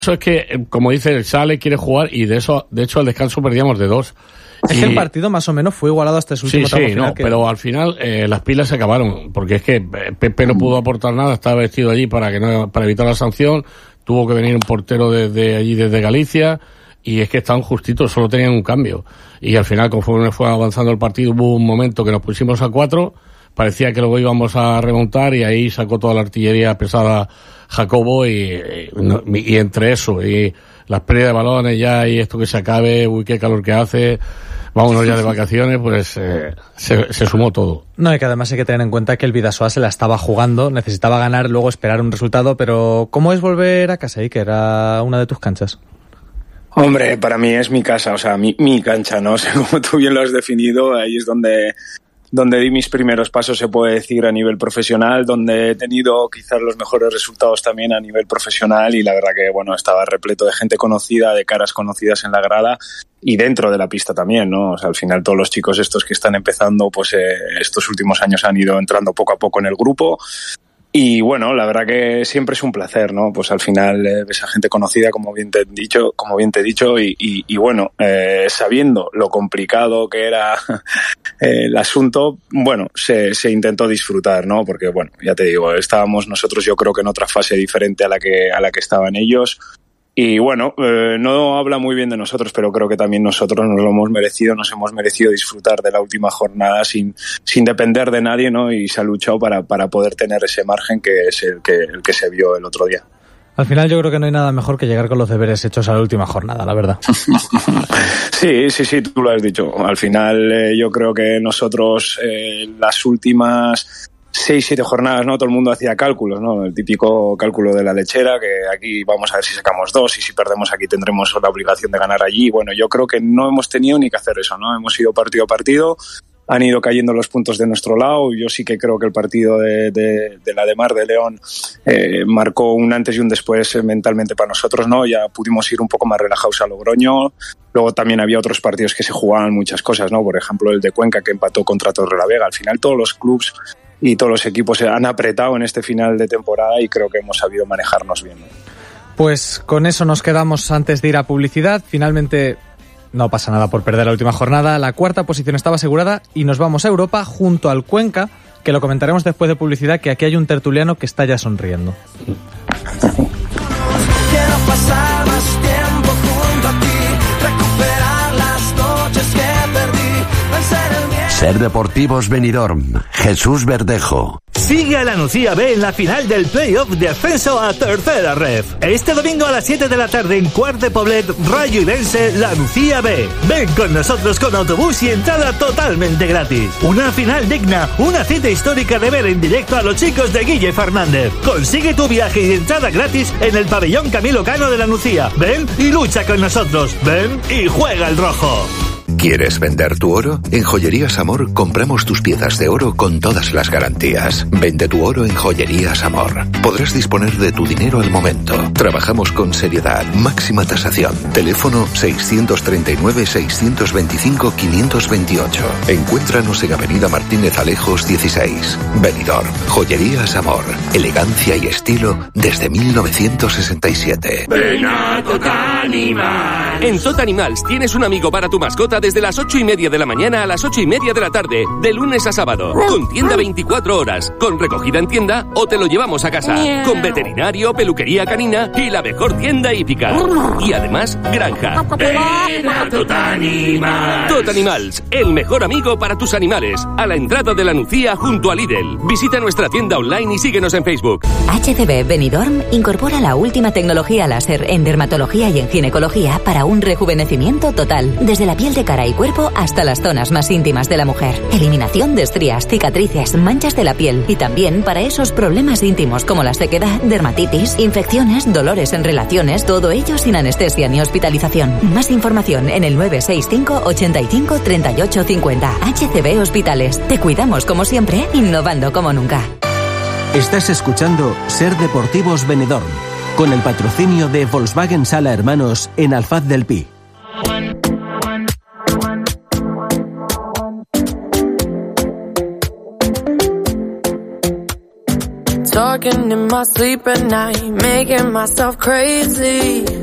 Eso es que, como dice, el Sale quiere jugar y de hecho al descanso perdíamos de 2. Es que el partido más o menos fue igualado hasta su último tramo final. No, pero al final las pilas se acabaron, porque es que Pepe no pudo aportar nada, estaba vestido allí para evitar la sanción, tuvo que venir un portero desde Galicia, y es que estaban justitos, solo tenían un cambio. Y al final, conforme fue avanzando el partido, hubo un momento que nos pusimos a 4, parecía que luego íbamos a remontar, y ahí sacó toda la artillería pesada Jacobo, y entre eso y las pérdidas de balones ya, y esto que se acabe, uy, qué calor que hace, vámonos ya de vacaciones, pues se sumó todo. No, y que además hay que tener en cuenta que el Bidasoa se la estaba jugando, necesitaba ganar, luego esperar un resultado, pero ¿cómo es volver a casa, que era una de tus canchas? Hombre, para mí es mi casa, o sea, mi cancha, ¿no? O sea, como tú bien lo has definido, ahí es donde di mis primeros pasos, se puede decir, a nivel profesional, donde he tenido quizás los mejores resultados también a nivel profesional, y la verdad que, bueno, estaba repleto de gente conocida, de caras conocidas en la grada y dentro de la pista también, ¿no? O sea, al final todos los chicos estos que están empezando, pues estos últimos años han ido entrando poco a poco en el grupo. Y bueno, la verdad que siempre es un placer, ¿no? Pues al final ves a gente conocida, como bien te he dicho, y bueno, sabiendo lo complicado que era el asunto, bueno, se intentó disfrutar, ¿no? Porque bueno, ya te digo, estábamos nosotros, yo creo que en otra fase diferente a la que estaban ellos. Y bueno, no habla muy bien de nosotros, pero creo que también nosotros nos hemos merecido disfrutar de la última jornada sin depender de nadie, ¿no? Y se ha luchado para poder tener ese margen que es el que se vio el otro día. Al final yo creo que no hay nada mejor que llegar con los deberes hechos a la última jornada, la verdad. Sí, tú lo has dicho. Al final yo creo que nosotros las últimas 6-7 jornadas, ¿no? Todo el mundo hacía cálculos, ¿no? El típico cálculo de la lechera, que aquí vamos a ver si sacamos 2, y si perdemos aquí tendremos la obligación de ganar allí. Bueno, yo creo que no hemos tenido ni que hacer eso, ¿no? Hemos ido partido a partido, han ido cayendo los puntos de nuestro lado. Yo sí que creo que el partido de la de Mar de León marcó un antes y un después mentalmente para nosotros, ¿no? Ya pudimos ir un poco más relajados a Logroño. Luego también había otros partidos que se jugaban muchas cosas, ¿no? Por ejemplo, el de Cuenca, que empató contra Torrelavega. Al final todos los clubs y todos los equipos se han apretado en este final de temporada, y creo que hemos sabido manejarnos bien, ¿no? Pues con eso nos quedamos antes de ir a publicidad. Finalmente no pasa nada por perder la última jornada. La cuarta posición estaba asegurada y nos vamos a Europa junto al Cuenca, que lo comentaremos después de publicidad, que aquí hay un tertuliano que está ya sonriendo. Quiero pasar más tiempo junto a ti, recuperar las noches que perdí, vencer el miedo. Ser Deportivos Benidorm, Jesús Verdejo. Sigue a la Nucía B en la final del playoff de ascenso a tercera ref. Este domingo a las 7 de la tarde en Quart de Poblet, Rayo Irense, la Nucía B. Ven con nosotros con autobús y entrada totalmente gratis. Una final digna, una cita histórica de ver en directo a los chicos de Guille Fernández. Consigue tu viaje y entrada gratis en el pabellón Camilo Cano de la Nucía. Ven y lucha con nosotros. Ven y juega el rojo. ¿Quieres vender tu oro? En Joyerías Amor compramos tus piezas de oro con todas las garantías. Vende tu oro en Joyerías Amor. Podrás disponer de tu dinero al momento. Trabajamos con seriedad, máxima tasación. Teléfono 639-625-528. Encuéntranos en Avenida Martínez Alejos 16. Benidorm. Joyerías Amor. Elegancia y estilo desde 1967. Ven a Totanimal. En Totanimals tienes un amigo para tu mascota desde las 8:30 de la mañana a las 8:30 de la tarde, de lunes a sábado, con tienda 24 horas, con recogida en tienda o te lo llevamos a casa, con veterinario, peluquería canina y la mejor tienda hípica. Y además, granja. Ven a Totanimals. Totanimals, el mejor amigo para tus animales, a la entrada de la Nucía junto a Lidl. Visita nuestra tienda online y síguenos en Facebook. HCB Benidorm incorpora la última tecnología láser en dermatología y en ginecología para un rejuvenecimiento total, desde la piel de cara y cuerpo hasta las zonas más íntimas de la mujer. Eliminación de estrías, cicatrices, manchas de la piel y también para esos problemas íntimos como la sequedad, dermatitis, infecciones, dolores en relaciones, todo ello sin anestesia ni hospitalización. Más información en el 965 85 38 50. HCB Hospitales. Te cuidamos como siempre, innovando como nunca. Estás escuchando Ser Deportivos Benidorm, con el patrocinio de Volkswagen Sala Hermanos en Alfaz del Pi. talking in my sleep at night, making myself crazy.